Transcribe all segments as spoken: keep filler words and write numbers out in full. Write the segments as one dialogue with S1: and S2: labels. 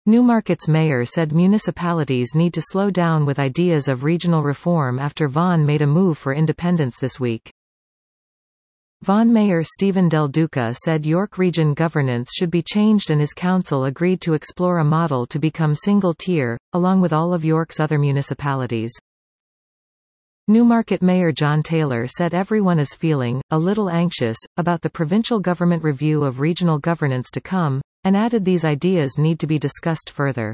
S1: Newmarket's mayor said municipalities need to slow down with ideas of regional reform after Vaughan made a move for independence this week. Vaughan Mayor Stephen Del Duca said York Region governance should be changed and his council agreed to explore a model to become single-tier, along with all of York's other municipalities. Newmarket Mayor John Taylor said everyone is feeling a little anxious about the provincial government review of regional governance to come, and added these ideas need to be discussed further.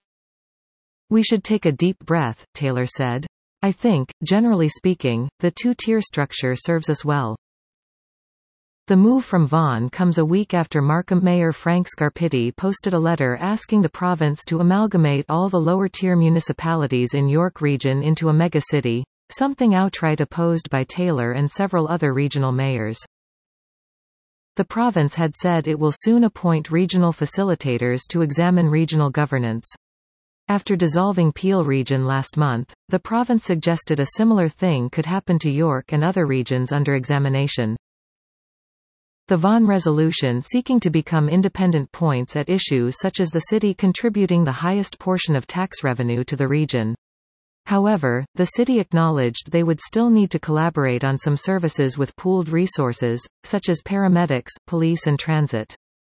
S1: "We should take a deep breath," Taylor said. "I think, generally speaking, the two-tier structure serves us well." The move from Vaughan comes a week after Markham Mayor Frank Scarpitti posted a letter asking the province to amalgamate all the lower-tier municipalities in York Region into a megacity, something outright opposed by Taylor and several other regional mayors. The province had said it will soon appoint regional facilitators to examine regional governance. After dissolving Peel Region last month, the province suggested a similar thing could happen to York and other regions under examination. The Vaughan resolution seeking to become independent points at issues such as the city contributing the highest portion of tax revenue to the region. However, the city acknowledged they would still need to collaborate on some services with pooled resources, such as paramedics, police and transit.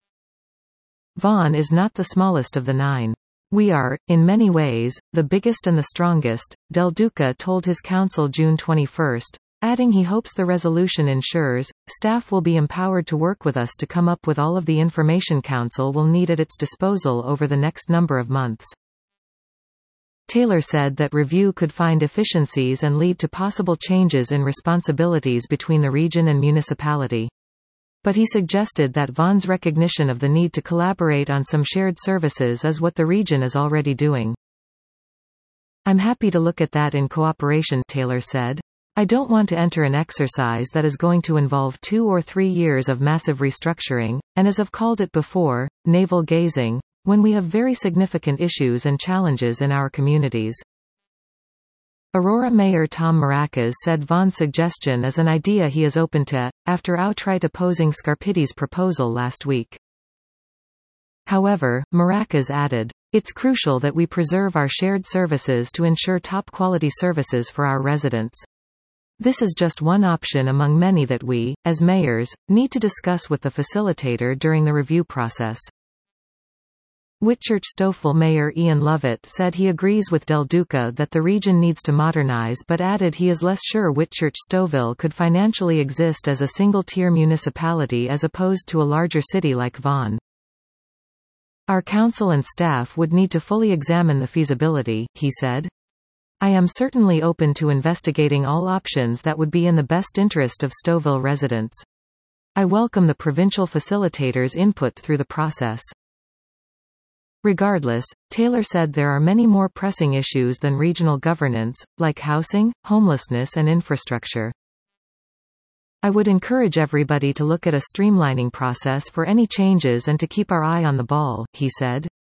S1: Vaughan is not the smallest of the nine. "We are, in many ways, the biggest and the strongest," Del Duca told his council June twenty-first. Adding he hopes the resolution ensures, staff will be empowered to work with us to come up with all of the information council will need at its disposal over the next number of months. Taylor said that review could find efficiencies and lead to possible changes in responsibilities between the region and municipality. But he suggested that Vaughan's recognition of the need to collaborate on some shared services is what the region is already doing. "I'm happy to look at that in cooperation," Taylor said. "I don't want to enter an exercise that is going to involve two or three years of massive restructuring, and as I've called it before, navel-gazing, when we have very significant issues and challenges in our communities." Aurora Mayor Tom Maracas said Vaughan's suggestion is an idea he is open to, after outright opposing Scarpitti's proposal last week. However, Maracas added, "It's crucial that we preserve our shared services to ensure top-quality services for our residents. This is just one option among many that we, as mayors, need to discuss with the facilitator during the review process." Whitchurch-Stouffville Mayor Ian Lovett said he agrees with Del Duca that the region needs to modernize but added he is less sure Whitchurch-Stouffville could financially exist as a single-tier municipality as opposed to a larger city like Vaughan. "Our council and staff would need to fully examine the feasibility," he said. "I am certainly open to investigating all options that would be in the best interest of Stouffville residents. I welcome the provincial facilitators' input through the process." Regardless, Taylor said there are many more pressing issues than regional governance, like housing, homelessness and infrastructure. "I would encourage everybody to look at a streamlining process for any changes and to keep our eye on the ball," he said.